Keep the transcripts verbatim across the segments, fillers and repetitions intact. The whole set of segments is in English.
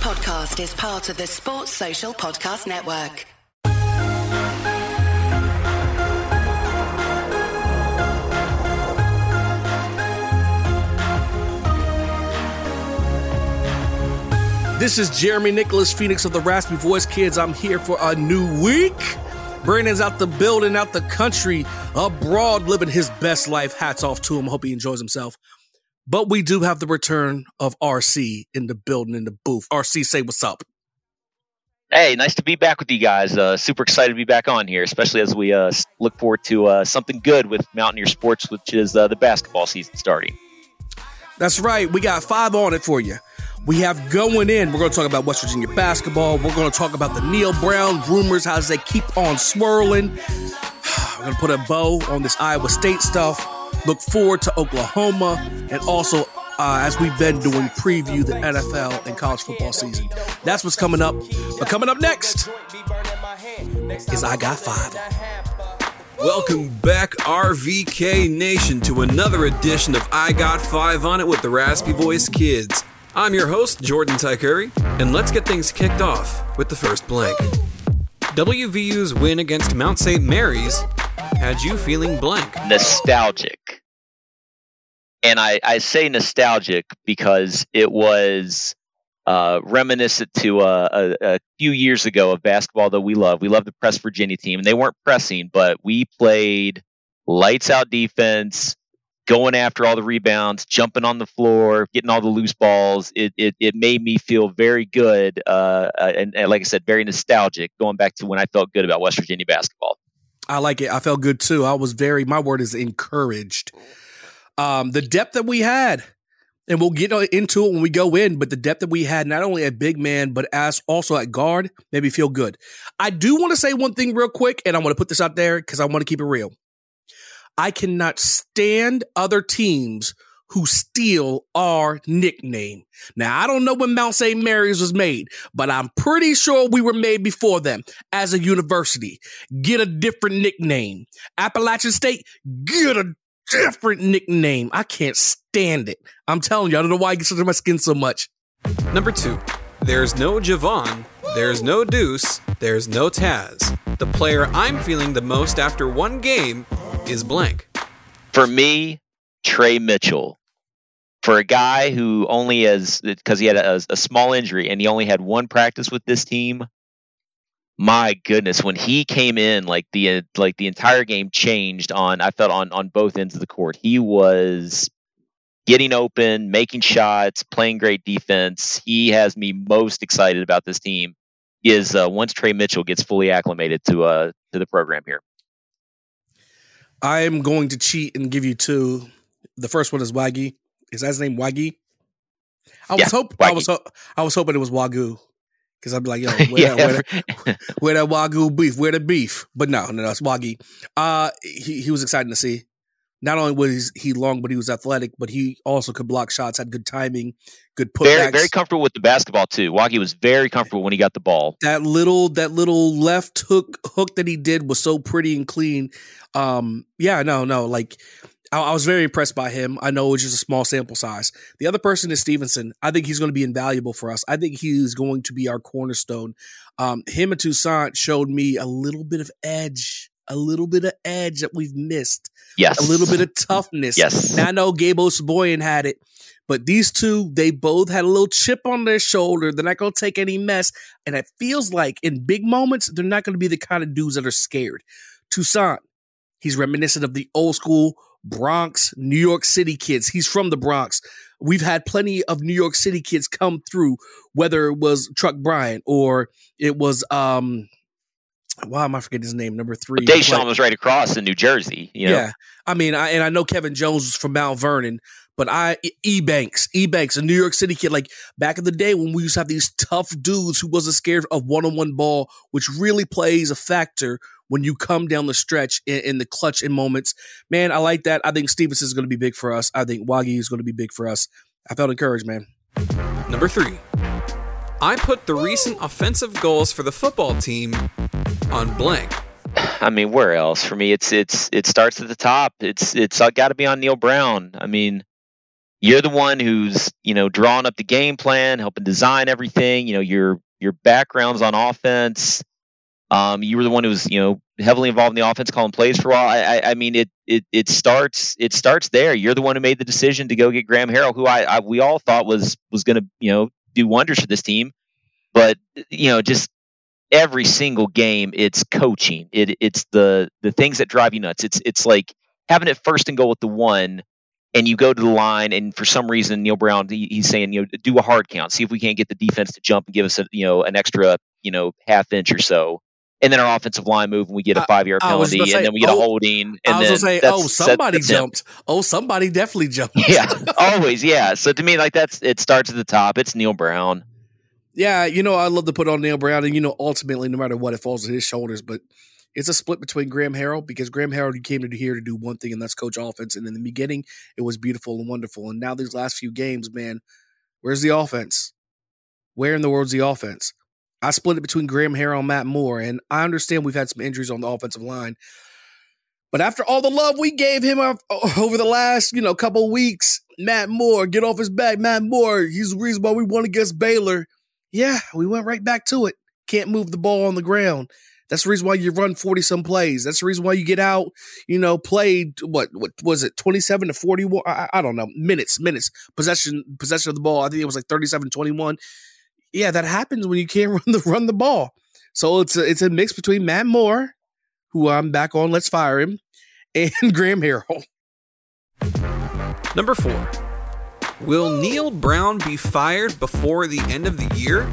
podcast is part of the Sports Social Podcast Network. This is Jeremy Nicholas, Phoenix of the Raspy Voice Kids. I'm here for a new week. Brandon's out the building, out the country, abroad, living his best life. Hats off to him. Hope he enjoys himself. But we do have the return of R C in the building, in the booth. R C, say what's up. Hey, nice to be back with you guys. Uh, super excited to be back on here, especially as we uh, look forward to uh, something good with Mountaineer Sports, which is uh, the basketball season starting. That's right. We got five on it for you. We have going in, we're going to talk about West Virginia basketball. We're going to talk about the Neal Brown rumors, how they keep on swirling. We're going to put a bow on this Iowa State stuff. Look forward to Oklahoma. And also, uh, as we've been doing, preview the N F L and college football season. That's what's coming up. But coming up next is I Got Five. Welcome back, R V K Nation, to another edition of I Got Five on It with the Raspy Voice Kids. I'm your host, Jordan Tykuri, and let's get things kicked off with the first blank. W V U's win against Mount Saint Mary's had you feeling blank. Nostalgic. And I, I say nostalgic because it was uh, reminiscent to uh, a, a few years ago of basketball that we love. We love the Press Virginia team, and they weren't pressing, but we played lights out defense, going after all the rebounds, jumping on the floor, getting all the loose balls. It it, it made me feel very good, uh, and, and like I said, very nostalgic, going back to when I felt good about West Virginia basketball. I like it. I felt good, too. I was very, my word is encouraged. Um, the depth that we had, and we'll get into it when we go in, but the depth that we had, not only at big man, but as also at guard, made me feel good. I do want to say one thing real quick, and I want to put this out there because I want to keep it real. I cannot stand other teams who steal our nickname. Now, I don't know when Mount Saint Mary's was made, but I'm pretty sure we were made before them as a university. Get a different nickname. Appalachian State, get a different nickname. I can't stand it. I'm telling you, I don't know why it gets under my skin so much. Number two, there's no Javon, there's no Deuce, there's no Taz. The player I'm feeling the most after one game is blank. For me, Trey Mitchell. For a guy who only has, because he had a, a small injury and he only had one practice with this team, my goodness, when he came in, like the like the entire game changed on, I felt on, on both ends of the court. He was getting open, making shots, playing great defense. He has me most excited about this team is uh, once Trey Mitchell gets fully acclimated to uh to the program here. I am going to cheat and give you two. The first one is Waggy. Is that his name, Waggy? I was yeah, hope I was ho- I was hoping it was Wagyu, because I'd be like, yo, where, yeah. that, where, that, where that Wagyu beef? Where the beef? But no, no, no, it's Waggy. Uh, he he was exciting to see. Not only was he long, but he was athletic, but he also could block shots, had good timing, good putbacks. Very, very comfortable with the basketball too. Waggy was very comfortable when he got the ball. That little, that little left hook hook that he did was so pretty and clean. Um, yeah, no, no, like I, I was very impressed by him. I know it's just a small sample size. The other person is Stevenson. I think he's going to be invaluable for us. I think he's going to be our cornerstone. Um, him and Toussaint showed me a little bit of edge. A little bit of edge that we've missed. Yes. A little bit of toughness. Yes. Now I know Gabe Osaboyan had it, but these two, they both had a little chip on their shoulder. They're not going to take any mess. And it feels like in big moments, they're not going to be the kind of dudes that are scared. Toussaint, he's reminiscent of the old school Bronx, New York City kids. He's from the Bronx. We've had plenty of New York City kids come through, whether it was Truck Bryant or it was, um, why am I forgetting his name? Number three. Deshaun was right across in New Jersey. You know? Yeah. I mean, I, and I know Kevin Jones was from Mount Vernon, but I, E-Banks, E-Banks, a New York City kid, like back in the day when we used to have these tough dudes who wasn't scared of one-on-one ball, which really plays a factor when you come down the stretch in, in the clutch in moments. Man, I like that. I think Stevenson is going to be big for us. I think Waggy is going to be big for us. I felt encouraged, man. Number three. I put the recent offensive goals for the football team on blank. I mean, where else? For me, it's it's it starts at the top. It's it's got to be on Neal Brown. I mean, you're the one who's, you know, drawing up the game plan, helping design everything. You know, your your background's on offense. Um, you were the one who was, you know, heavily involved in the offense, calling plays for a while. I, I, I mean, it it it starts it starts there. You're the one who made the decision to go get Graham Harrell, who I, I we all thought was was going to, you know, do wonders for this team. But you know, just every single game, it's coaching. It it's the the things that drive you nuts. It's it's like having it first and goal with the one, and you go to the line, and for some reason, Neil Brown he, he's saying, you know, do a hard count, see if we can't get the defense to jump and give us a, you know, an extra, you know, half inch or so. And then our offensive line move, and we get a five-yard penalty, say, and then we get oh, a holding. And I was then going to say, oh, somebody jumped. Him. Oh, somebody definitely jumped. Yeah, always, yeah. So to me, like that's it starts at the top. It's Neil Brown. Yeah, you know, I love to put on Neil Brown, and you know, ultimately, no matter what, it falls on his shoulders. But it's a split between Graham Harrell, because Graham Harrell came to here to do one thing, and that's coach offense. And in the beginning, it was beautiful and wonderful. And now these last few games, man, where's the offense? Where in the world's the offense? I split it between Graham Harrell and Matt Moore, and I understand we've had some injuries on the offensive line. But after all the love we gave him over the last, you know, couple of weeks, Matt Moore, get off his back. Matt Moore, he's the reason why we won against Baylor. Yeah, we went right back to it. Can't move the ball on the ground. That's the reason why you run forty-some plays. That's the reason why you get out, you know, played, what what was it, twenty-seven to forty-one? I, I don't know, minutes, minutes, possession possession of the ball. I think it was like thirty-seven twenty-one. Yeah, that happens when you can't run the run the ball. So it's a, it's a mix between Matt Moore, who I'm back on, let's fire him, and Graham Harrell. Number four. Will Neil Brown be fired before the end of the year?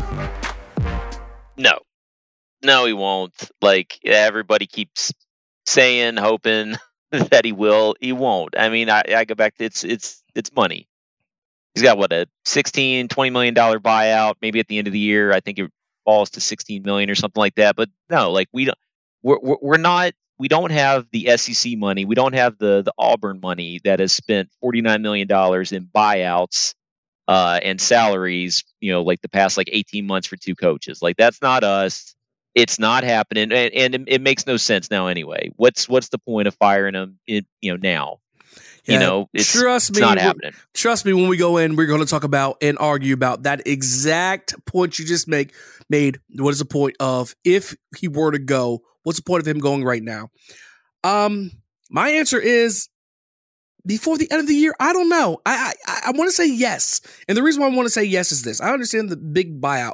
No. No, he won't. Like, everybody keeps saying, hoping that he will. He won't. I mean, I, I go back to it's it's it's money. He's got what, a sixteen, twenty million dollars buyout. Maybe at the end of the year, I think it falls to sixteen million or something like that. But no, like we don't, we're we're not, we don't have the S E C money. We don't have the the Auburn money that has spent forty-nine million dollars in buyouts uh, and salaries. You know, like the past like eighteen months for two coaches. Like that's not us. It's not happening, and, and it, it makes no sense now anyway. What's what's the point of firing him? In, you know now. You yeah, know, it's, trust it's me, not happening. Trust me, when we go in, we're going to talk about and argue about that exact point you just make made. What is the point of if he were to go? What's the point of him going right now? Um, my answer is before the end of the year. I don't know. I I, I want to say yes, and the reason why I want to say yes is this: I understand the big buyout,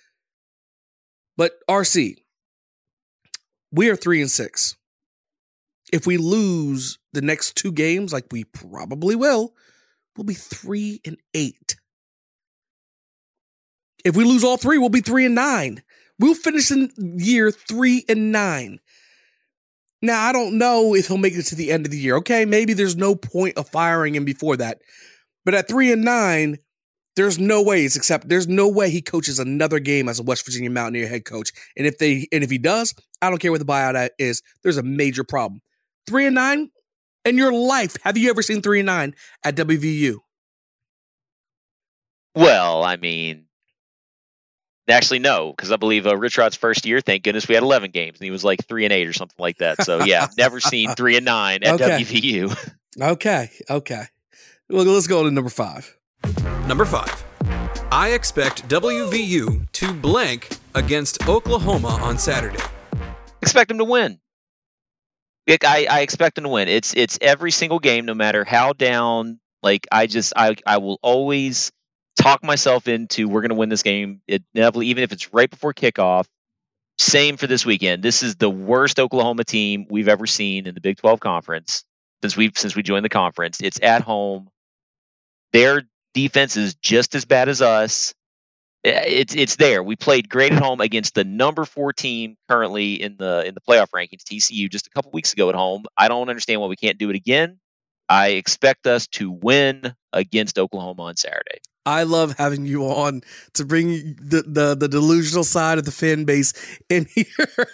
but R C, we are three and six. If we lose the next two games, like we probably will, we'll be three and eight. If we lose all three, we'll be three and nine. We'll finish the year three and nine. Now, I don't know if he'll make it to the end of the year. Okay, maybe there's no point of firing him before that. But at three and nine, there's no ways except there's no way he coaches another game as a West Virginia Mountaineer head coach. And if they and if he does, I don't care what the buyout is. There's a major problem. Three and nine in your life. Have you ever seen three and nine at W V U? Well, I mean, actually, no, because I believe uh, Rich Rod's first year, thank goodness, we had eleven games, and he was like three and eight or something like that. So, yeah, I've never seen three and nine at okay. W V U. Okay, okay. Well, let's go to number five. Number five. I expect W V U to blank against Oklahoma on Saturday. Expect them to win. I, I expect them to win. It's it's every single game, no matter how down. Like I just I I will always talk myself into we're going to win this game. It inevitably, even if it's right before kickoff. Same for this weekend. This is the worst Oklahoma team we've ever seen in the Big twelve Conference since we since we joined the conference. It's at home. Their defense is just as bad as us. It's it's there. We played great at home against the number four team currently in the in the playoff rankings, T C U, just a couple weeks ago at home. I don't understand why we can't do it again. I expect us to win against Oklahoma on Saturday. I love having you on to bring the the, the delusional side of the fan base in here.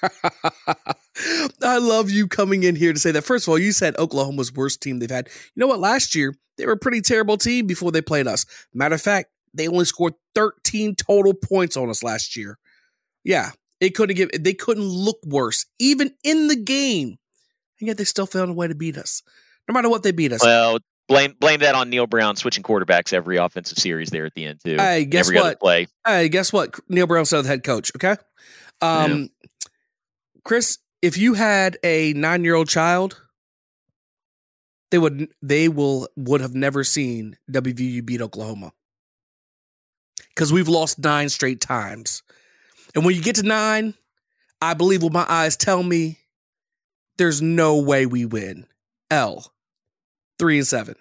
I love you coming in here to say that. First of all, you said Oklahoma's worst team they've had. You know what? Last year, they were a pretty terrible team before they played us. Matter of fact, they only scored thirteen total points on us last year. Yeah, it couldn't give. They couldn't look worse, even in the game, and yet they still found a way to beat us. No matter what, they beat us. Well, blame blame that on Neil Brown switching quarterbacks every offensive series there at the end too. Hey, guess every what? Other play. Hey, guess what? Neil Brown's the head coach. Okay, um, yeah. Chris, if you had a nine-year-old child, they would they will would have never seen W V U beat Oklahoma because we've lost nine straight times, and when you get to nine, I believe what my eyes tell me. There's no way we win. L, three and seven.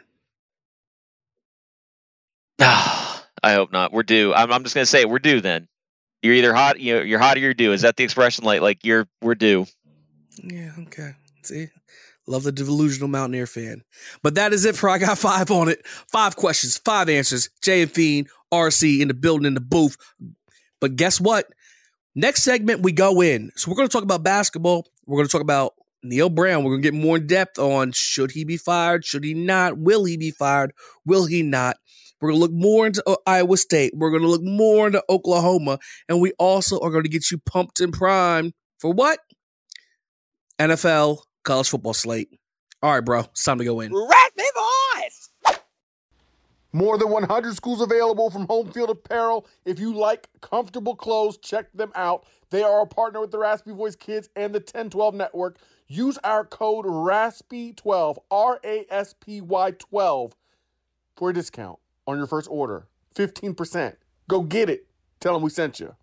I hope not. We're due. I'm, I'm just gonna say we're due. Then you're either hot, you're, you're hot or you're due. Is that the expression? Like, like you're we're due. Yeah. Okay. See, love the delusional Mountaineer fan. But that is it for I Got Five on it. Five questions, five answers. Jay and Fiend, R C in the building, in the booth. But guess what? Next segment we go in. So we're going to talk about basketball. We're going to talk about Neil Brown. We're going to get more in depth on should he be fired? Should he not? Will he be fired? Will he not? We're going to look more into Iowa State. We're going to look more into Oklahoma. And we also are going to get you pumped and primed for what? N F L college football slate. All right, bro. It's time to go in. Raspy Voice! More than one hundred schools available from Home Field Apparel. If you like comfortable clothes, check them out. They are a partner with the Raspy Voice Kids and the ten twelve Network. Use our code raspy twelve, R A S P Y twelve, for a discount on your first order. fifteen percent. Go get it. Tell them we sent you.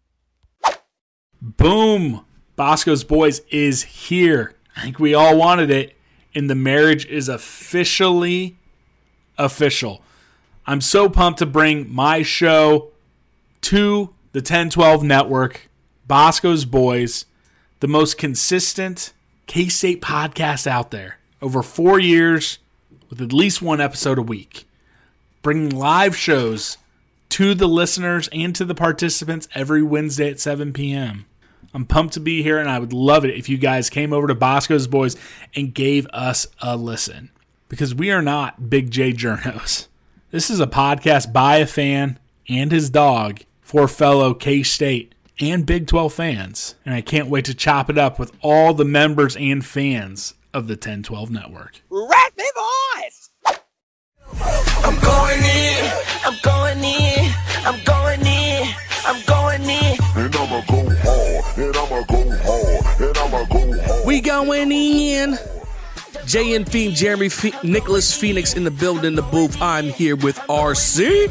Boom. Bosco's Boys is here. I think we all wanted it, and the marriage is officially official. I'm so pumped to bring my show to the ten twelve Network, Bosco's Boys, the most consistent K-State podcast out there. Over four years with at least one episode a week. Bringing live shows to the listeners and to the participants every Wednesday at seven p.m. I'm pumped to be here, and I would love it if you guys came over to Bosco's Boys and gave us a listen. Because we are not Big J Journos. This is a podcast by a fan and his dog for fellow K-State and Big twelve fans. And I can't wait to chop it up with all the members and fans of the ten twelve Network. Raspy Voice! I'm going in, I'm going in, I'm going in, I'm going in. And I'ma go hard, and I'ma go hard, and I'ma go hard. We going in. Jay and Fiend, Jeremy, Fe- Nicholas Phoenix in the building, in the booth. I'm here with R C.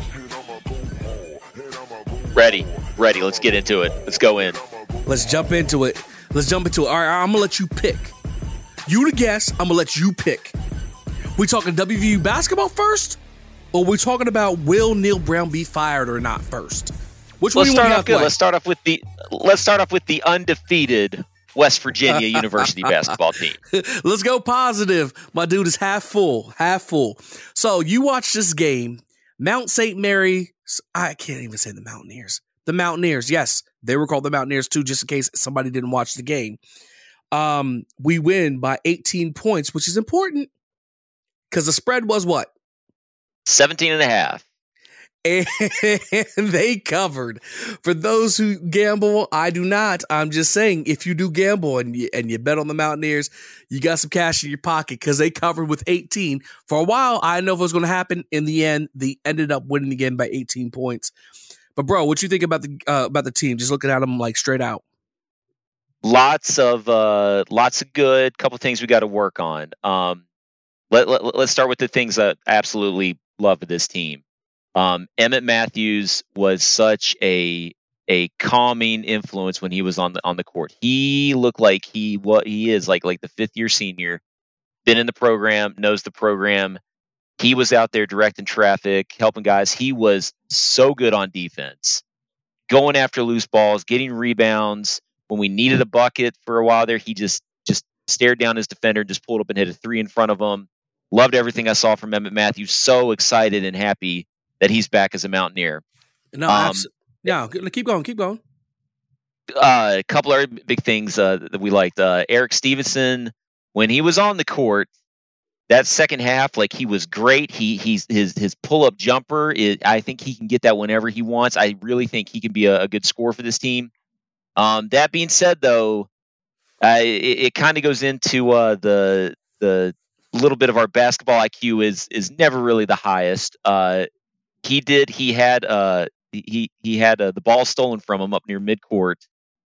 Ready, ready. Let's get into it. Let's go in. Let's jump into it. Let's jump into it. All right, I'm gonna let you pick. You the guest. I'm gonna let you pick. We talking W V U basketball first, or we talking about will Neil Brown be fired or not first? Which one let's do you start want off good. Let's start off with the let's start off with the undefeated West Virginia University basketball team. Let's go positive. My dude is half full, half full. So you watch this game. Mount Saint Mary, I can't even say the Mountaineers. The Mountaineers, yes, they were called the Mountaineers too, just in case somebody didn't watch the game. Um, we win by eighteen points, which is important because the spread was what? seventeen and a half. And they covered. For those who gamble, I do not. I'm just saying, if you do gamble and you, and you bet on the Mountaineers, you got some cash in your pocket because they covered with eighteen. For a while, I didn't know if it was going to happen. In the end, they ended up winning again by eighteen points. But bro, what you think about the uh, about the team? Just looking at them like straight out. Lots of uh, lots of good. Couple things we got to work on. Um, let, let let's start with the things that I absolutely love with this team. Um, Emmett Matthews was such a a calming influence when he was on the on the court. He looked like he what he is like like the fifth year senior, been in the program, knows the program. He was out there directing traffic, helping guys. He was so good on defense, going after loose balls, getting rebounds. When we needed a bucket for a while there, he just just stared down his defender, just pulled up and hit a three in front of him. Loved everything I saw from Emmett Matthews. So excited and happy that he's back as a Mountaineer. No, um, abs- yeah, keep going, keep going. Uh, a couple other big things uh, that we liked. Uh, Eric Stevenson, when he was on the court, that second half, like he was great. He he's his his pull up jumper. Is, I think he can get that whenever he wants. I really think he can be a, a good scorer for this team. Um, that being said, though, uh, it, it kind of goes into uh, the the little bit of our basketball I Q is is never really the highest. Uh, he did. He had uh he he had uh, the ball stolen from him up near midcourt.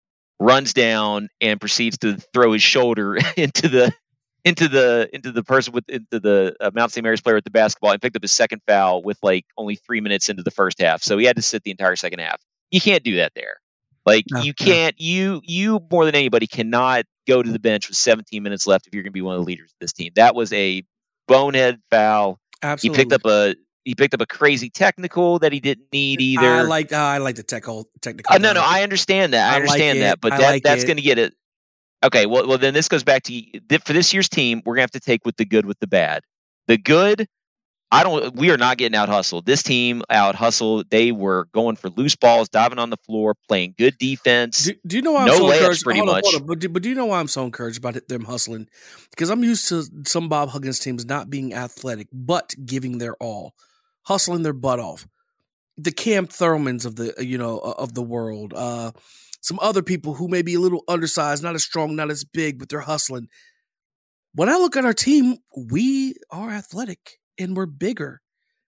Runs down and proceeds to throw his shoulder into the into the into the person with into the uh, Mount Saint Mary's player with the basketball and picked up his second foul with like only three minutes into the first half. So he had to sit the entire second half. You can't do that there. Like No, you no. can't. You you more than anybody cannot go to the bench with seventeen minutes left if you're going to be one of the leaders of this team. That was a bonehead foul. Absolutely. He picked up a he picked up a crazy technical that he didn't need either. I like I like the tech technical. Uh, no, no, I understand that. I, I like understand it. that, but I that like that's it. going to get it. Okay, well, well, then this goes back to th- for this year's team. We're gonna have to take with the good with the bad. The good, I don't. We are not getting out hustled. This team out hustled. They were going for loose balls, diving on the floor, playing good defense. Do, do you know why I'm No so layups, encouraged? pretty hold on, much. hold on. But, do, but do you know why I'm so encouraged about it, them hustling? Because I'm used to some Bob Huggins teams not being athletic, but giving their all, hustling their butt off. The Cam Thurmans of the you know of the world, uh, some other people who may be a little undersized, not as strong, not as big, but they're hustling. When I look at our team, we are athletic and we're bigger.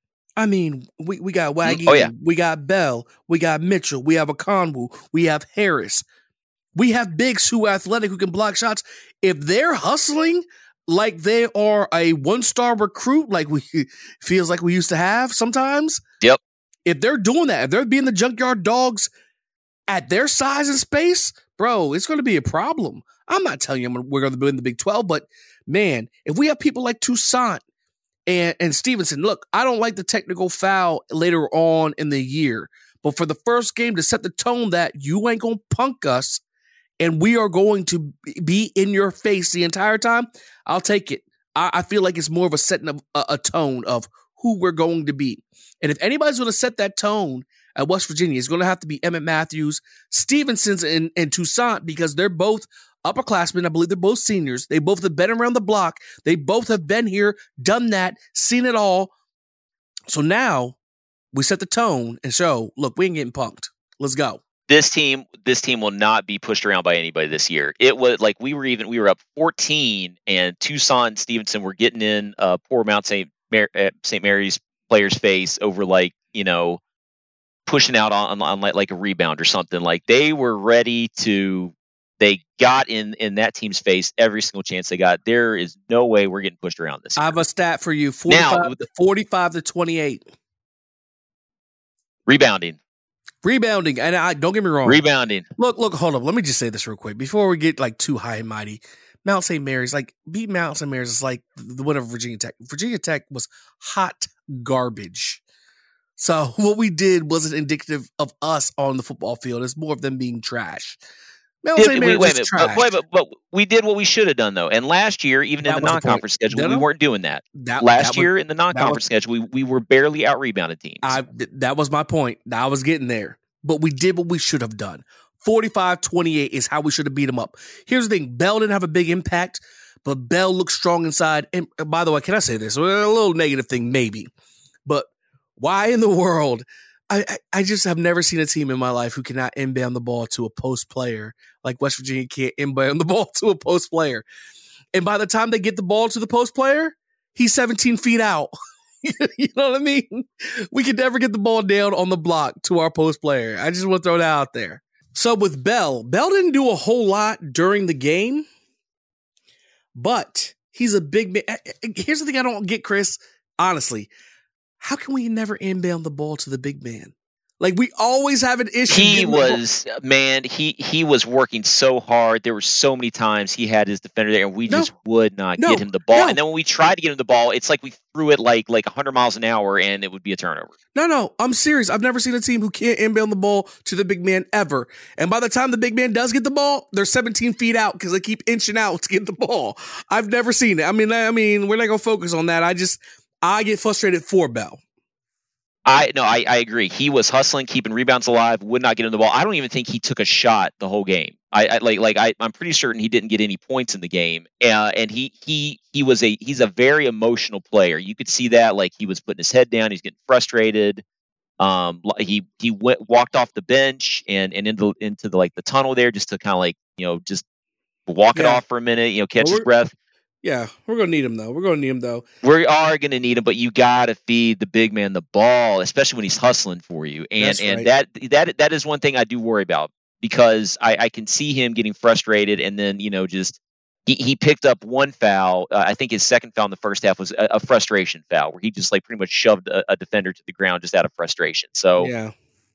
I mean, we, we got Waggy, Oh, yeah. we got Bell, we got Mitchell, we have a Conwu, we have Harris. We have bigs who are athletic, who can block shots. If they're hustling like they are a one-star recruit, like we feels like we used to have sometimes. Yep. If they're doing that, if they're being the junkyard dogs at their size and space, bro, it's going to be a problem. I'm not telling you we're going to be in the Big twelve, but man, if we have people like Toussaint and, and Stevenson, look, I don't like the technical foul later on in the year, but for the first game to set the tone that you ain't going to punk us and we are going to be in your face the entire time, I'll take it. I, I feel like it's more of a setting of a, a tone of who we're going to be. And if anybody's going to set that tone at West Virginia, it's going to have to be Emmett Matthews, Stevenson's, and, and Toussaint, because they're both upperclassmen. I believe they're both seniors. They both have been around the block. They both have been here, done that, seen it all. So now we set the tone and show, look, we ain't getting punked. Let's go. This team, this team will not be pushed around by anybody this year. It was like we were even we were up fourteen, and Toussaint and Stevenson were getting in uh, poor Mount Saint Mar- uh, Saint Mary's player's face over like you know pushing out on, on, on like, like a rebound or something. Like they were ready to. They got in in that team's face every single chance they got. There is no way we're getting pushed around this year. I have a stat for you: forty-five, Now, forty-five to twenty-eight. Rebounding, Rebounding, and I don't get me wrong. rebounding. Look, look, hold up. Let me just say this real quick before we get like too high and mighty. Mount Saint Mary's, like beat Mount Saint Mary's is like the win of Virginia Tech. Virginia Tech was hot garbage. So what we did wasn't indicative of us on the football field. It's more of them being trash. Mount Did- Saint wait, Mary's wait a is minute, trash. but, wait, but, but we did what we should have done though. And last year, even That in the was the point. non-conference schedule, No, we no. weren't doing that. That- last that was- year in the non-conference schedule, we, we were barely out rebounded teams. I th- that was my point. I was getting there. But we did what we should have done. forty-five twenty-eight is how we should have beat them up. Here's the thing. Bell didn't have a big impact, but Bell looked strong inside. And uh, by the way, can I say this? A little negative thing, maybe. But why in the world? I, I, I just have never seen a team in my life who cannot inbound the ball to a post player like West Virginia can't inbound the ball to a post player. And by the time they get the ball to the post player, he's seventeen feet out. You know what I mean? We could never get the ball down on the block to our post player. I just want to throw that out there. So with Bell, Bell didn't do a whole lot during the game, but he's a big man. Here's the thing I don't get, Chris. Honestly, how can we never inbound the ball to the big man? Like we always have an issue. he getting the ball- was man. He he was working so hard. There were so many times he had his defender there, and we No. just would not No. get him the ball. No. And then when we tried to get him the ball, it's like we threw it like like one hundred miles an hour, and it would be a turnover. No, no, I'm serious. I've never seen a team who can't inbound the ball to the big man ever. And by the time the big man does get the ball, they're seventeen feet out because they keep inching out to get the ball. I've never seen it. I mean, I mean, we're not gonna focus on that. I just I get frustrated for Bell. I no, I, I agree. He was hustling, keeping rebounds alive, would not get him the ball. I don't even think he took a shot the whole game. I, I like like I, I'm pretty certain he didn't get any points in the game. Uh, and he he he was a he's a very emotional player. You could see that, like he was putting his head down, he's getting frustrated. Um, he he went walked off the bench and and into into the like the tunnel there just to kind of like you know just walk it Yeah. off for a minute, you know, catch Well, his breath. Yeah, we're gonna need him though. We're gonna need him though. We are going to need him, but you got to feed the big man the ball, especially when he's hustling for you. And That's and right. that that that is one thing I do worry about because I, I can see him getting frustrated, and then you know just he, he picked up one foul. Uh, I think his second foul in the first half was a, a frustration foul where he just like pretty much shoved a, a defender to the ground just out of frustration. So Yeah,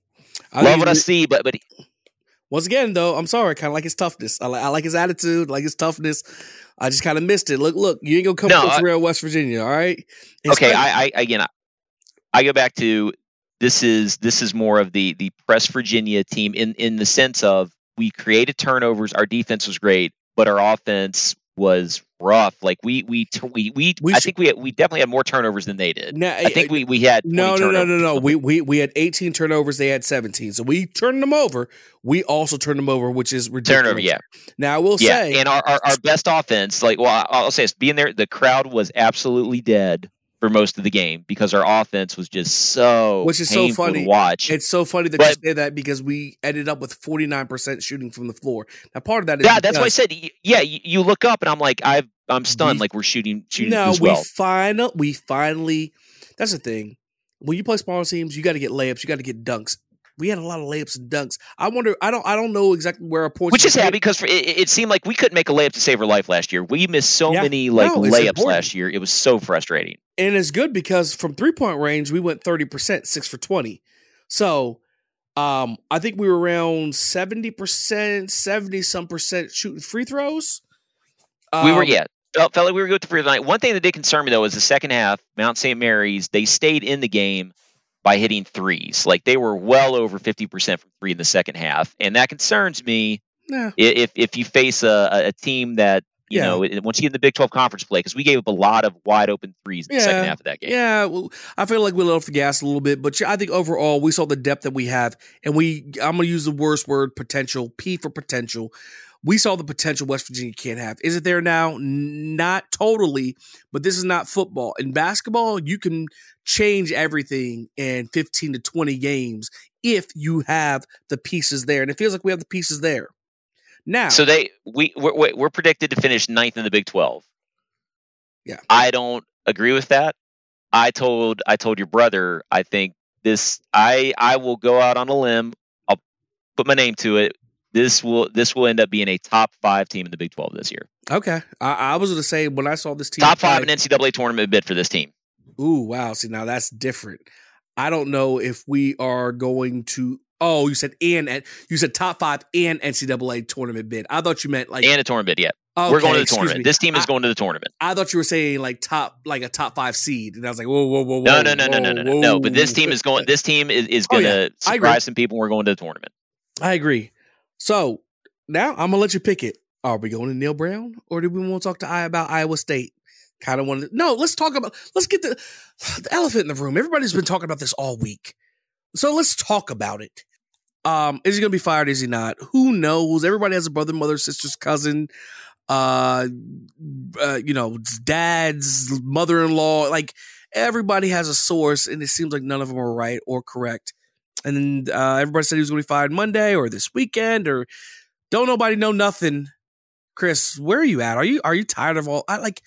I love think what I we- see, but but Once again, though, I'm sorry. I kind of like his toughness. I like, I like his attitude, like his toughness. I just kind of missed it. Look, look, you ain't gonna come No, to I- real West Virginia, all right? okay, Especially- I, I again, I, I go back to this is this is more of the the Press Virginia team in in the sense of we created turnovers. Our defense was great, but our offense was rough. Like we we we we, We I should- think we had, we definitely had more turnovers than they did. Now, I think we we had No, twenty no, no, no, turnovers. no. We, we we had eighteen turnovers. They had seventeen. So we turned them over. We also turned them over, which is ridiculous. Turnover, yeah. Now I will Yeah, say, and our, our, our best offense, like, well, I- I'll say this, being there, the crowd was absolutely dead for most of the game because our offense was just so Which is so painful funny. to watch. it's so funny that But- you say that because we ended up with forty-nine percent shooting from the floor. Now part of that is yeah, that's why I because- said, y- yeah, you, you look up and I'm like, I've, I'm stunned, We- like we're shooting shooting No, as we well. final we finally. That's the thing. When you play smaller teams, you got to get layups. You got to get dunks. We had a lot of layups and dunks. I wonder. I don't. I don't know exactly where our points. Which is were happy made. because for, it, it seemed like we couldn't make a layup to save our life last year. We missed so Yeah. many like No, it's layups important. last year. It was so frustrating. And it's good because from three point range, we went thirty percent, six for twenty. So um, I think we were around seventy percent, seventy some percent shooting free throws. we were, Um, yeah, felt, felt like we were good to free throw line. One thing that did concern me though is the second half, Mount Saint Mary's, they stayed in the game by hitting threes. Like they were well over fifty percent from three in the second half. And that concerns me Yeah. i- if if you face a, a team that, you Yeah. know, it- once you get in the Big twelve conference play, because we gave up a lot of wide open threes in the second Yeah. half of that game. Yeah, well, I feel like we let off the gas a little bit, but I think overall we saw the depth that we have, and we. I'm gonna use the worst word, potential. P for potential. We saw the potential West Virginia can't have. Is it there now? N- Not totally, but this is not football. In basketball, you can change everything in fifteen to twenty games if you have the pieces there, and it feels like we have the pieces there now. So they we we're, we're predicted to finish ninth in the Big twelve. Yeah. I don't agree with that. I told I told your brother I think this I I will go out on a limb. I'll put my name to it. This will this will end up being a top five team in the Big twelve this year. okay, I, I was gonna say when I saw this team Top five play- in N C double A tournament bid for this team. Ooh, wow. See, now that's different. I don't know if we are going to. Oh, you said and and you said top five and N C double A tournament bid. I thought you meant like And a tournament bid, yeah. okay, We're going to the excuse tournament. me. This team is I- going to the tournament. I thought you were saying like top, like a top five seed, and I was like, whoa, whoa, whoa, whoa. No, no, no, no, no, no, no, no. But this whoa. team is going. This team is, is Oh, going yeah. to I agree. surprise some people. We're going to the tournament. I agree. So now I'm gonna let you pick it. Are we going to Neil Brown, or do we want to talk to I about Iowa State? Kind of wanted. No, let's talk about. Let's get the the elephant in the room. Everybody's been talking about this all week, so let's talk about it. Um, is he going to be fired? Is he not? Who knows? Everybody has a brother, mother, sister's cousin, uh, uh, you know, dad's mother-in-law. Like everybody has a source, and it seems like none of them are right or correct. And then uh, everybody said he was going to be fired Monday or this weekend, or don't nobody know nothing. Chris, where are you at? Are you are you tired of all? I like.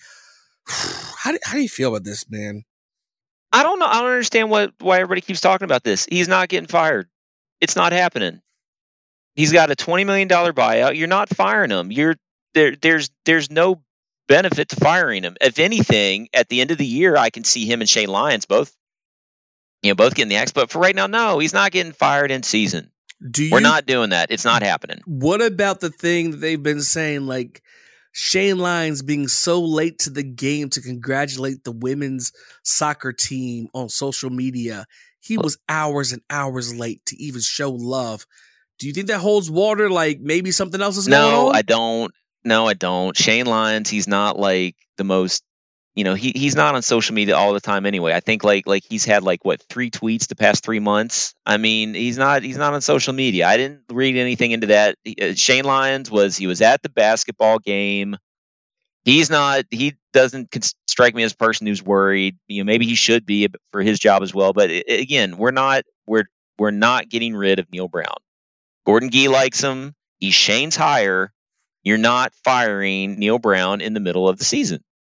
How do, how do you feel about this, man? I don't know. I don't understand what why everybody keeps talking about this. He's not getting fired. It's not happening. He's got a twenty million dollars buyout. You're not firing him. You're there. There's there's no benefit to firing him. If anything, at the end of the year, I can see him and Shane Lyons both, you know, both getting the axe. But for right now, no, he's not getting fired in season. Do you? We're not doing that. It's not happening. What about the thing that they've been saying, like Shane Lyons being so late to the game to congratulate the women's soccer team on social media? He was hours and hours late to even show love. Do you think that holds water? Like maybe something else is going No, on? I don't. No, I don't. Shane Lyons, he's not like the most, you know, he he's not on social media all the time anyway. I think like like he's had like what three tweets the past three months. I mean, he's not he's not on social media. I didn't read anything into that. Uh, Shane Lyons was he was at the basketball game. He's not. He doesn't con- strike me as a person who's worried. You know, maybe he should be for his job as well. But uh, again, we're not. We're we're not getting rid of Neil Brown. Gordon Gee likes him. He's Shane's hire. You're not firing Neil Brown in the middle of the season.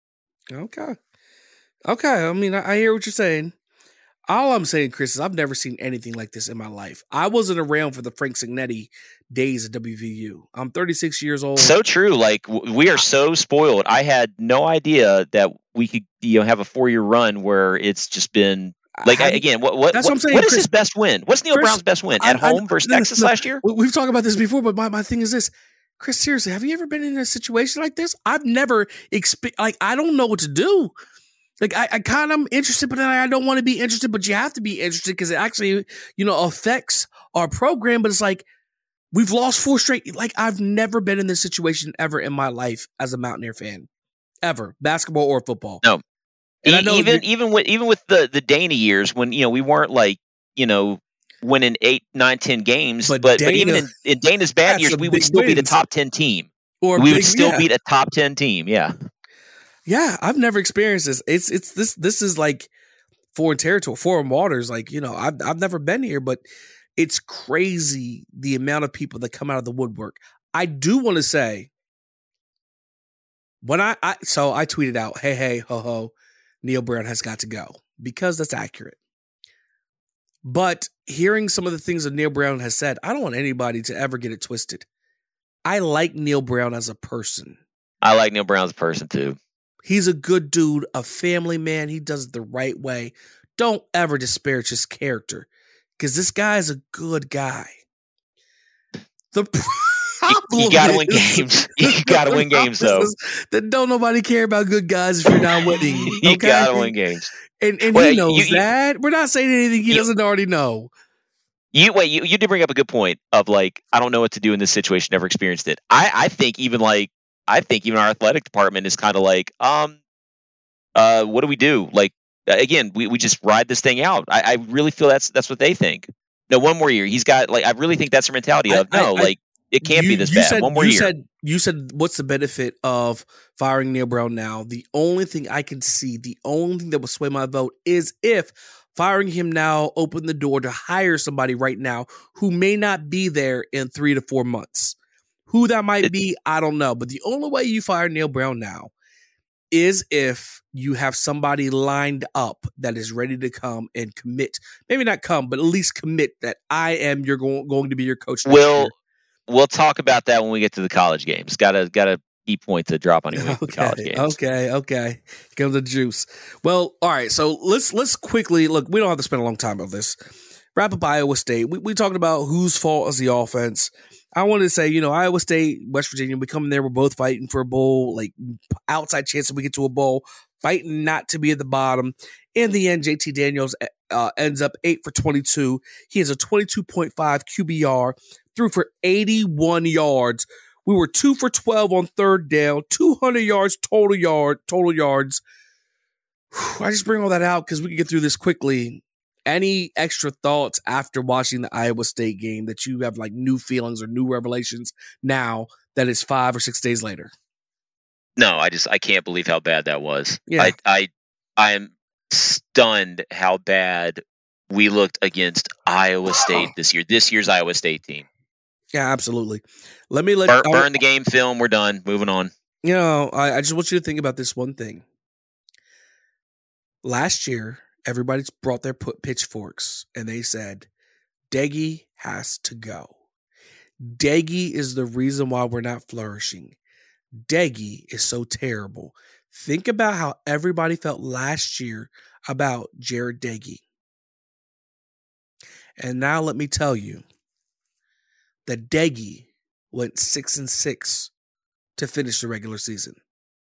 Okay. Okay. I mean, I, I hear what you're saying. All I'm saying, Chris, is I've never seen anything like this in my life. I wasn't around for the Frank Signetti days at W V U. I'm thirty-six years old. So true. Like w- we are so spoiled. I had no idea that we could, you know, have a four year run where it's just been like I, again. What what That's what, what I'm saying, what is Chris. his best win? What's Neil Chris, Brown's best win I- at I- home versus no, no, Texas no. last year? We- We've talked about this before, but my, my thing is this. Chris, seriously, have you ever been in a situation like this? I've never expe- like I don't know what to do. Like I, I kind of am interested, but then I don't want to be interested. But you have to be interested because it actually, you know, affects our program. But it's like we've lost four straight. Like I've never been in this situation ever in my life as a Mountaineer fan, ever, basketball or football. No, And E- I know even you- even with even with the the Dana years when you know we weren't like you know winning eight, nine, ten games, But but but, Dana even in, in Dana's bad had years, some we would big still be the wins. top ten team. or we big- would still yeah. beat a top ten team. Yeah. Yeah, I've never experienced this. It's it's this this is like foreign territory, foreign waters. Like, you know, I've I've never been here, but it's crazy the amount of people that come out of the woodwork. I do want to say when I, I so I tweeted out, hey, hey, ho ho, Neil Brown has got to go because that's accurate. But hearing some of the things that Neil Brown has said, I don't want anybody to ever get it twisted. I like Neil Brown as a person. I like Neil Brown as a person too. He's a good dude, a family man. He does it the right way. Don't ever disparage his character because this guy is a good guy. The problem You gotta win is- games. You gotta win games, though. is That don't nobody care about good guys if you're not winning. You okay? gotta win games. And, and Well, he knows you- you- that. We're not saying anything he You- doesn't already know. You wait. You, you did bring up a good point of like I don't know what to do in this situation. Never experienced it. I I think even like I think even our athletic department is kind of like um uh what do we do? Like again, we, we just ride this thing out. I, I really feel that's that's what they think. No, one more year. He's got like I really think that's their mentality of I- I- no, I- like it can't You- be this you bad. Said, one more you year. Said, you said, what's the benefit of firing Neil Brown now? The only thing I can see, the only thing that will sway my vote is if firing him now opened the door to hire somebody right now who may not be there in three to four months. Who that might It- be, I don't know. But the only way you fire Neil Brown now is if you have somebody lined up that is ready to come and commit. Maybe not come, but at least commit that I am your going, going to be your coach. next We'll year. we'll talk about that when we get to the college games. Got a got a key point to drop on you with the college Okay, games. okay, okay. Here comes the juice. Well, all right. So let's let's quickly look. We don't have to spend a long time on this. Wrap up Iowa State. We we talked about whose fault is the offense. I wanted to say, you know, Iowa State, West Virginia, we come in there, we're both fighting for a bowl, like outside chance that we get to a bowl, fighting not to be at the bottom. In the end, J T Daniels uh, ends up eight for twenty-two. He has a twenty-two point five Q B R, threw for eighty-one yards. We were two for twelve on third down, two hundred yards total yard, total yards. Whew, I just bring all that out because we can get through this quickly. Any extra thoughts after watching the Iowa State game that you have like new feelings or new revelations now that it's five or six days later? No, I just I can't believe how bad that was. Yeah. I I I am stunned how bad we looked against Iowa State this year. This year's Iowa State team. Yeah, absolutely. Let me let Burn, I- burn the game film. We're done. Moving on. You know, I, I just want you to think about this one thing. Last year, everybody brought their put pitchforks and they said, Deggy has to go. Deggy is the reason why we're not flourishing. Deggy is so terrible. Think about how everybody felt last year about Jared Deggy. And now let me tell you that Deggy went six and six to finish the regular season.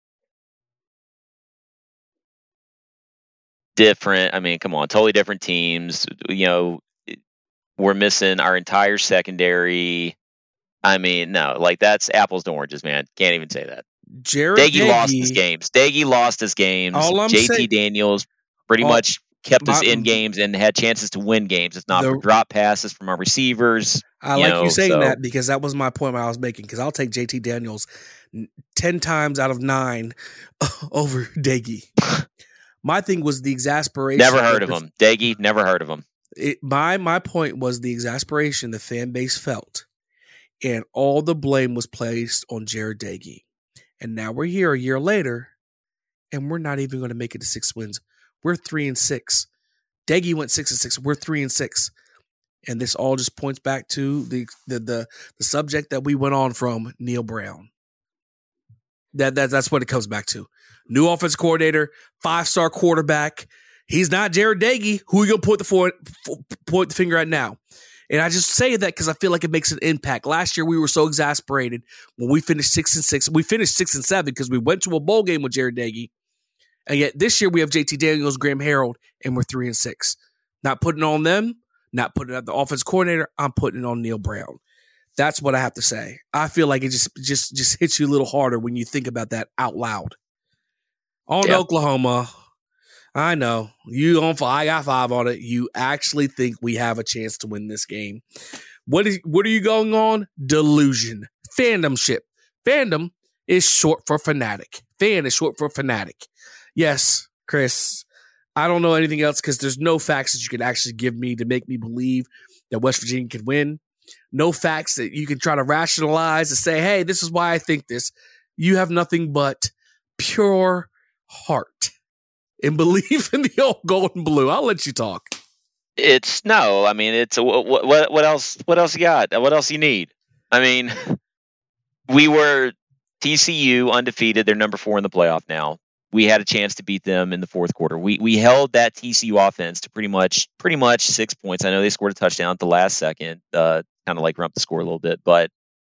Different. I mean, come on, totally different teams. You know, we're missing our entire secondary. I mean, no, like that's apples to oranges, man. Can't even say that. Jared Deggy Deggy lost his games. Deggy lost his games. All I'm J T saying- Daniels pretty All- much kept us my- in games and had chances to win games. If not The- for drop passes from our receivers. I you like know, you saying so- that because that was my point I was making. Because I'll take J T Daniels n- ten times out of nine over Deggy. My thing was the exasperation. Never heard of the- him. Deggy, never heard of him. It, my my point was the exasperation the fan base felt, and all the blame was placed on Jared Deggy. And now we're here a year later, and we're not even going to make it to six wins. We're three and six. Deggy went six and six. We're three and six. And this all just points back to the the the, the subject that we went on from Neil Brown. That, that that's what it comes back to. New offense coordinator, five-star quarterback. He's not Jared Dagey. Who are you gonna point the for, point the finger at now? And I just say that because I feel like it makes an impact. Last year we were so exasperated when we finished six and six. We finished six and seven because we went to a bowl game with Jared Dagey. And yet this year we have J T Daniels, Graham Harrell, and we're three and six. Not putting it on them, not putting it on the offense coordinator. I'm putting it on Neil Brown. That's what I have to say. I feel like it just just just hits you a little harder when you think about that out loud. On Yeah. Oklahoma, I know you on. I got five on it. You actually think we have a chance to win this game? What is? What are you going on? Delusion, fandomship. Fandom is short for fanatic. Fan is short for fanatic. Yes, Chris. I don't know anything else because there's no facts that you can actually give me to make me believe that West Virginia can win. No facts that you can try to rationalize and say, hey, this is why I think this. You have nothing but pure heart and believe in the old gold and blue. I'll let you talk. It's no. I mean, it's what, what what else? What else you got? What else you need? I mean, we were T C U undefeated. They're number four in the playoff now. We had a chance to beat them in the fourth quarter. We we held that T C U offense to pretty much pretty much six points. I know they scored a touchdown at the last second, uh, kind of like rump the score a little bit. But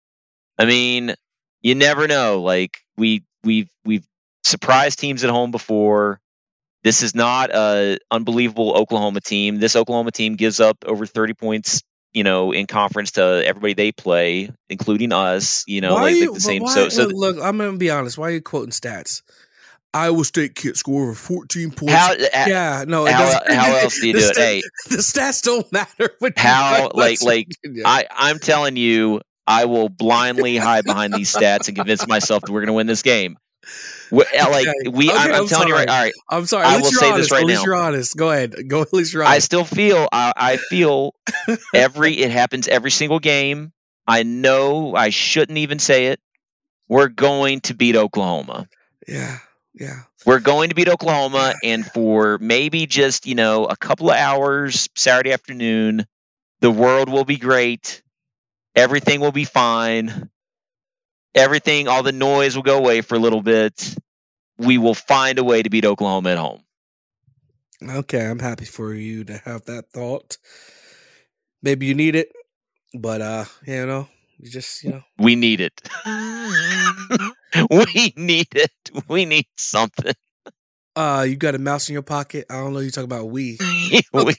I mean, you never know. Like we we've we've surprised teams at home before. This is not a unbelievable Oklahoma team. This Oklahoma team gives up over thirty points, you know, in conference to everybody they play, including us. You know, Why like, are you, like the same. why, so so look, look, I'm gonna be honest. Why are you quoting stats? Iowa State can't score over fourteen points. how yeah, no. It how, doesn't- how else do you the do it? stat- Hey, the stats don't matter. When you how play like West like Virginia. I I'm telling you, I will blindly hide behind these stats and convince myself that we're going to win this game. we like Okay. we, Okay, I'm, I'm I'm telling you sorry. right. All right, I'm sorry. I At least will you're say this honest. right At least now. you're honest. Go ahead. Go. At least you're I honest. still feel I, I feel every it happens every single game. I know I shouldn't even say it. We're going to beat Oklahoma. Yeah. Yeah. We're going to beat Oklahoma, and for maybe just, you know, a couple of hours Saturday afternoon, the world will be great. Everything will be fine. Everything, all the noise will go away for a little bit. We will find a way to beat Oklahoma at home. Okay, I'm happy for you to have that thought. Maybe you need it, but uh, you know, you just you know. We need it. we need it. We need something. Uh, you got a mouse in your pocket. I don't know. You talk about we. we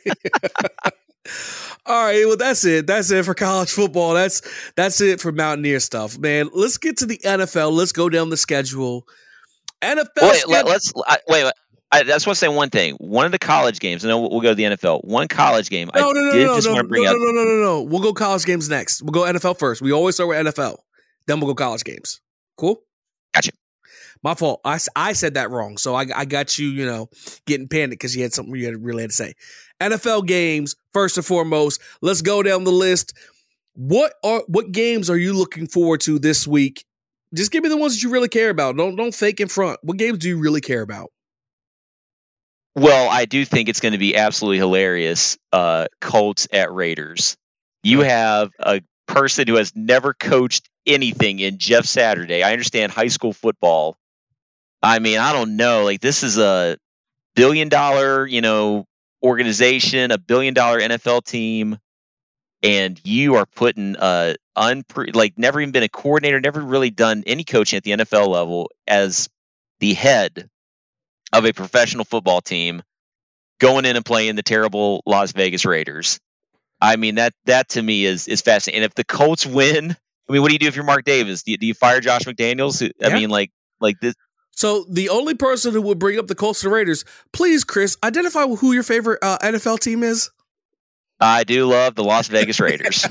All right, well that's it. That's it for college football. That's that's it for Mountaineer stuff, man. Let's get to the N F L. Let's go down the schedule. N F L. wait, let, let's I, wait. wait. I, I just want to say one thing. One of the college games, and then we'll, we'll go to the N F L. One college game. No, I no, no, did no, just no, want to bring no, up. no, no, no, no, no. We'll go college games next. We'll go N F L first. We always start with N F L. Then we'll go college games. Cool? Gotcha. My fault. I, I said that wrong. So I, I got you, you know, getting panicked because you had something you had really had to say. N F L games, first and foremost. Let's go down the list. What are what games are you looking forward to this week? Just give me the ones that you really care about. Don't don't fake in front. What games do you really care about? Well, I do think it's going to be absolutely hilarious. Uh, Colts at Raiders. You have a person who has never coached anything in Jeff Saturday. I understand high school football. I mean, I don't know. Like, this is a billion dollar, you know, organization, a billion dollar N F L team, and you are putting uh unpre- like never even been a coordinator, never really done any coaching at the N F L level as the head of a professional football team, going in and playing the terrible Las Vegas Raiders. I mean, that that to me is is fascinating. And if the Colts win, I mean, what do you do if you're Mark Davis? Do you, do you fire Josh McDaniels? I Yeah. mean, like like this. So the only person who would bring up the Colts and Raiders, please, Chris, identify who your favorite uh, N F L team is. I do love the Las Vegas Raiders.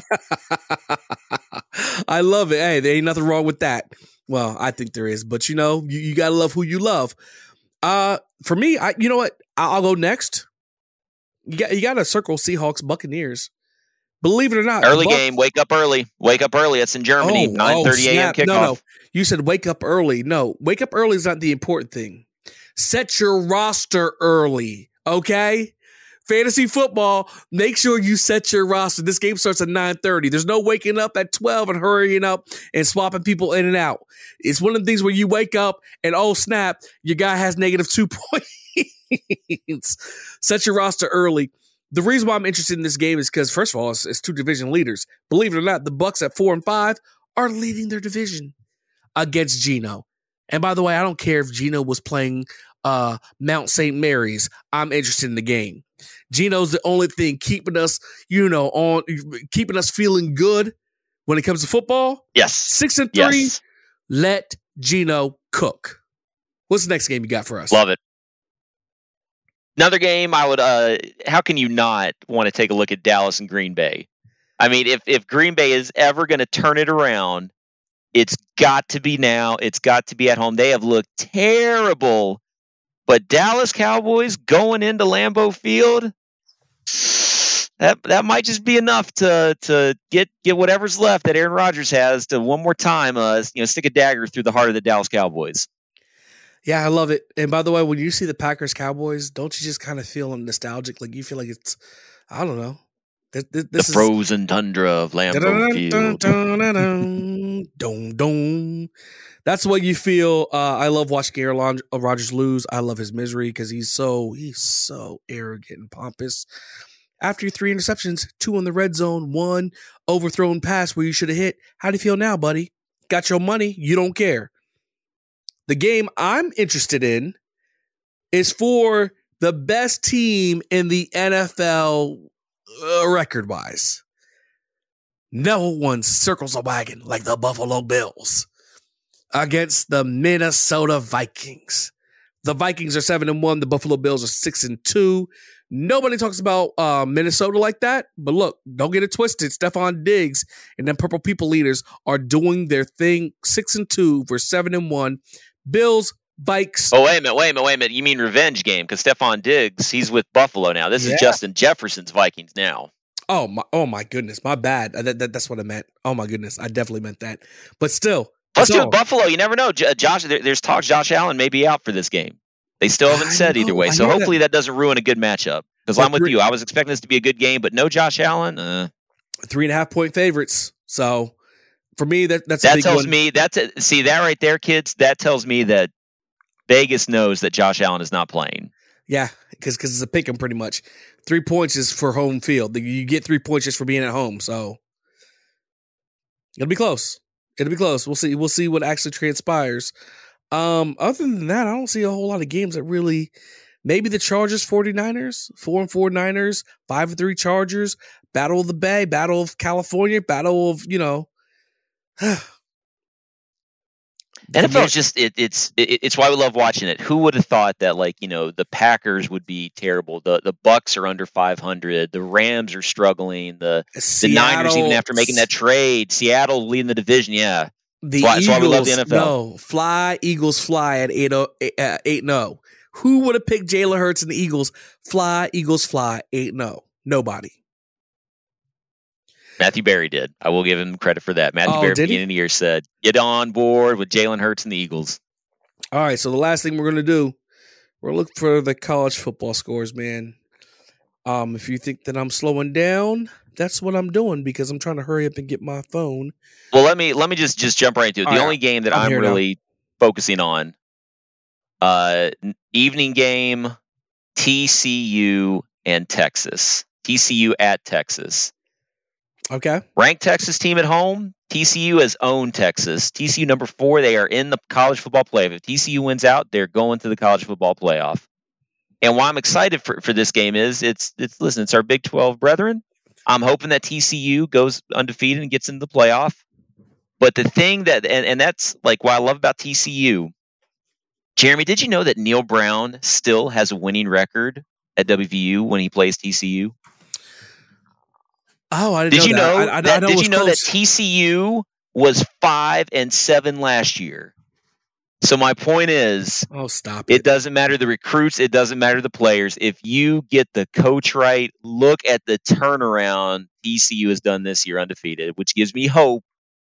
I love it. Hey, there ain't nothing wrong with that. Well, I think there is, but you know, you, you gotta love who you love. Uh, for me, I you know what? I'll, I'll go next. You got you got to circle Seahawks Buccaneers. Believe it or not, Early the Buc- game, wake up early. Wake up early. It's in Germany. Oh, nine thirty oh, a.m. snap. kickoff. No, no, you said wake up early. No, wake up early is not the important thing. set your roster early, okay? Fantasy football, make sure you set your roster. This game starts at nine thirty. There's no waking up at twelve and hurrying up and swapping people in and out. It's one of the things where you wake up and, oh, snap, your guy has negative two points. Set your roster early. The reason why I'm interested in this game is because, first of all, it's, it's two division leaders. Believe it or not, the Bucks at four and five are leading their division against Geno. And by the way, I don't care if Geno was playing uh, Mount Saint Mary's. I'm interested in the game. Geno's the only thing keeping us, you know, on keeping us feeling good when it comes to football. Yes. Six and three. Yes. Let Geno cook. What's the next game you got for us? Love it. Another game I would, uh, how can you not want to take a look at Dallas and Green Bay? I mean, if, if Green Bay is ever going to turn it around, it's got to be now. It's got to be at home. They have looked terrible, but Dallas Cowboys going into Lambeau Field, that that might just be enough to to get get whatever's left that Aaron Rodgers has to one more time, uh, you know, stick a dagger through the heart of the Dallas Cowboys. Yeah, I love it. And by the way, when you see the Packers Cowboys, don't you just kind of feel nostalgic? Like you feel like it's, I don't know. This, this, this the frozen is, tundra of Lambeau Field. Dun, dun. That's what you feel. Uh, I love watching Aaron Rodgers lose. I love his misery because he's so he's so arrogant and pompous. After your three interceptions, two in the red zone, one overthrown pass where you should have hit. How do you feel now, buddy? Got your money. You don't care. The game I'm interested in is for the best team in the N F L uh, record-wise. No one circles a wagon like the Buffalo Bills against the Minnesota Vikings. The Vikings are seven and one. The Buffalo Bills are six and two. Nobody talks about uh, Minnesota like that, but look, don't get it twisted. Stephon Diggs and them Purple People leaders are doing their thing. Six and two for seven and one. Bills, Vikes. Oh, wait a minute, wait a minute, wait a minute. You mean revenge game? Because Stephon Diggs, he's with Buffalo now. This yeah. is Justin Jefferson's Vikings now. Oh my! Oh my goodness! My bad. That, that, that's what I meant. Oh my goodness! I definitely meant that. But still, let's do Buffalo. You never know. J- Josh, there, there's talk Josh Allen may be out for this game. They still haven't I said know, either way. I so hopefully that. that doesn't ruin a good matchup. Because I'm with three, you. I was expecting this to be a good game, but no Josh Allen. Uh. Three and a half point favorites. So for me, that that's that a big tells one. me that's a, see that right there, kids. That tells me that Vegas knows that Josh Allen is not playing. Yeah, because because it's a pick 'em pretty much. Three points is for home field. You get three points just for being at home. So it'll be close. It'll be close. We'll see. We'll see what actually transpires. Um, other than that, I don't see a whole lot of games that really. Maybe the Chargers, 49ers, four and four Niners, five and three Chargers, Battle of the Bay, Battle of California, Battle of, you know. N F L is just it, it's it, it's why we love watching it. Who would have thought that, like, you know, the Packers would be terrible, the the Bucks are under five hundred, the Rams are struggling, the Seattle, the Niners even after making that trade, Seattle leading the division, yeah. The that's why, Eagles, that's why we love the N F L. No, fly Eagles fly at eight and oh. Who would have picked Jalen Hurts and the Eagles? Fly, Eagles fly, eight and oh. Nobody. Matthew Berry did. I will give him credit for that. Matthew oh, Berry at the beginning of the year said, get on board with Jalen Hurts and the Eagles. All right, so the last thing we're going to do, we're going to look for the college football scores, man. Um, if you think that I'm slowing down, that's what I'm doing because I'm trying to hurry up and get my phone. Well, let me let me just, just jump right into it. The All only right. game that I'm I'm really now. focusing on, uh, evening game, T C U and Texas. T C U at Texas. Okay. Ranked Texas team at home. T C U has owned Texas. T C U number four. They are in the college football playoff. If T C U wins out, they're going to the college football playoff. And why I'm excited for, for this game is it's it's listen, it's our Big twelve brethren. I'm hoping that T C U goes undefeated and gets into the playoff. But the thing that and, and that's like what I love about T C U. Jeremy, did you know that Neil Brown still has a winning record at W V U when he plays T C U? Oh, I didn't did know you that. know I, I, that? I know did you know close. that T C U was five and seven last year? So my point is, oh, stop it. It doesn't matter the recruits. It doesn't matter the players. If you get the coach right, look at the turnaround T C U has done this year undefeated, which gives me hope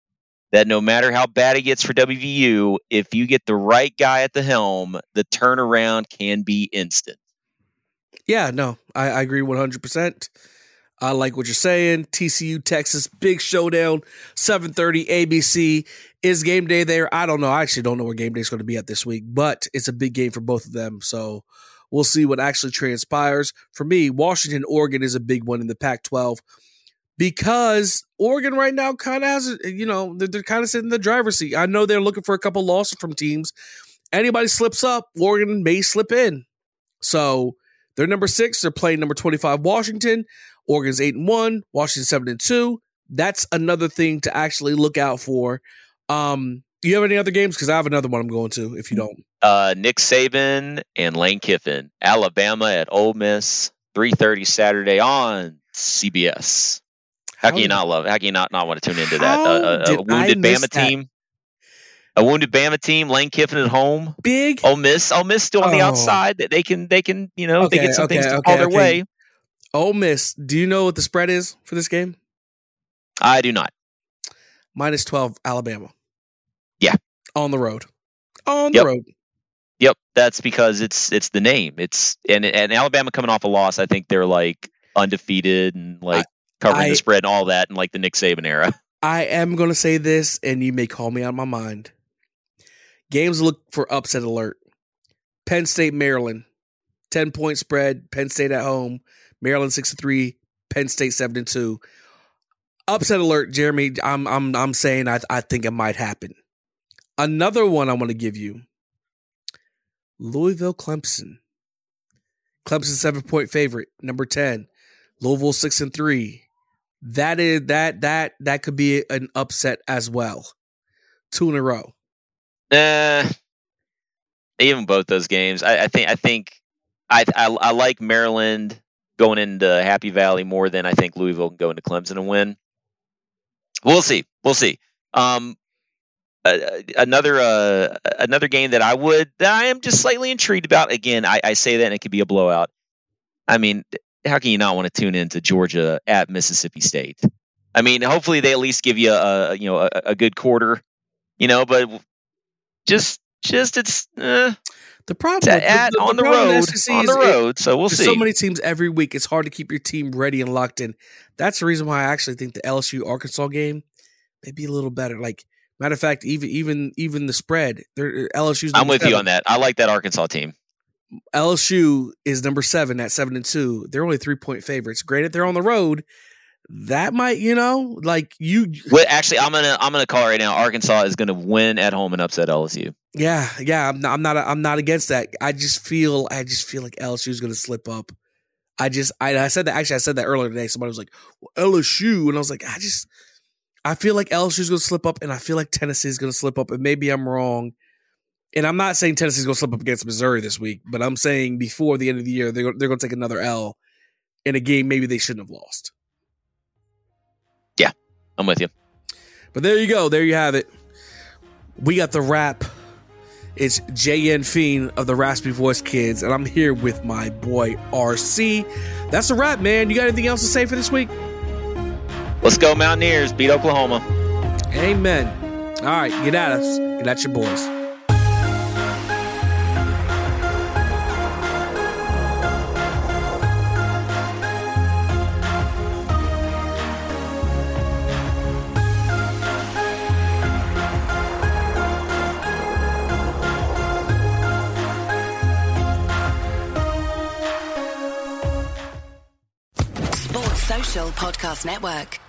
that no matter how bad it gets for W V U, if you get the right guy at the helm, the turnaround can be instant. Yeah, no, I, I agree one hundred percent. I like what you're saying. T C U, Texas, big showdown, seven thirty A B C. Is game day there? I don't know. I actually don't know where game day is going to be at this week, but it's a big game for both of them. So we'll see what actually transpires. For me, Washington, Oregon is a big one in the Pac twelve because Oregon right now kind of has, you know, they're, they're kind of sitting in the driver's seat. I know they're looking for a couple losses from teams. Anybody slips up, Oregon may slip in. So they're number six. They're playing number twenty-five, Washington. Oregon's eight and one, Washington seven and two. That's another thing to actually look out for. Um, do you have any other games? Because I have another one I'm going to. If you don't, uh, Nick Saban and Lane Kiffin, Alabama at Ole Miss, three thirty Saturday on C B S. How, how can you not love it? How can you not not want to tune into that? Uh, a, a wounded Bama that? team, a wounded Bama team. Lane Kiffin at home, big Ole Miss. Ole Miss still on oh. the outside. They can they can you know okay, they get some okay, things to okay, call their okay. way. Ole Miss, do you know what the spread is for this game? I do not. Minus twelve, Alabama. Yeah. On the road. On yep. the road. Yep. That's because it's it's the name. It's and and Alabama coming off a loss, I think they're like undefeated and like I, covering I, the spread and all that in like the Nick Saban era. I am going to say this, and you may call me out of my mind. Games look for upset alert. Penn State, Maryland. ten-point spread. Penn State at home. Maryland six and three, Penn State seven and two. Upset alert, Jeremy. I'm I'm I'm saying I I think it might happen. Another one I want to give you. Louisville, Clemson. Clemson seven point favorite, number ten. Louisville six and three. That is that that that could be an upset as well. Two in a row. Uh, even both those games, I, I think I think I, I I like Maryland going into Happy Valley more than I think Louisville can go into Clemson and win. We'll see. We'll see. Um, uh, another uh, another game that I would that I am just slightly intrigued about. Again, I, I say that and it could be a blowout. I mean, how can you not want to tune into Georgia at Mississippi State? I mean, hopefully they at least give you a you know a, a good quarter, you know. But just just it's. Uh, The problem at, at, the, on the, the road, on the road, it, so we'll see. So many teams every week. It's hard to keep your team ready and locked in. That's the reason why I actually think the L S U Arkansas game may be a little better. Like matter of fact, even even even the spread, L S U's. I'm with seven. you on that. I like that Arkansas team. L S U is number seven at seven and two. They're only three point favorites. Granted, they're on the road. That might, you know, like you. Well, actually, I'm gonna I'm gonna call right now. Arkansas is gonna win at home and upset L S U. Yeah, yeah, I'm not, I'm not, I'm not against that. I just feel, I just feel like L S U is going to slip up. I just, I, I said that actually, I said that earlier today. Somebody was like, well, L S U, and I was like, I just, I feel like L S U is going to slip up, and I feel like Tennessee is going to slip up, and maybe I'm wrong. And I'm not saying Tennessee is going to slip up against Missouri this week, but I'm saying before the end of the year, they're they're going to take another L in a game maybe they shouldn't have lost. Yeah, I'm with you. But there you go, there you have it. We got the wrap. It's J N Fiend of the Raspy Voice Kids, and I'm here with my boy R C. That's a wrap, man. You got anything else to say for this week? Let's go Mountaineers. Beat Oklahoma. Amen. All right, get at us. Get at your boys. Social Podcast Network.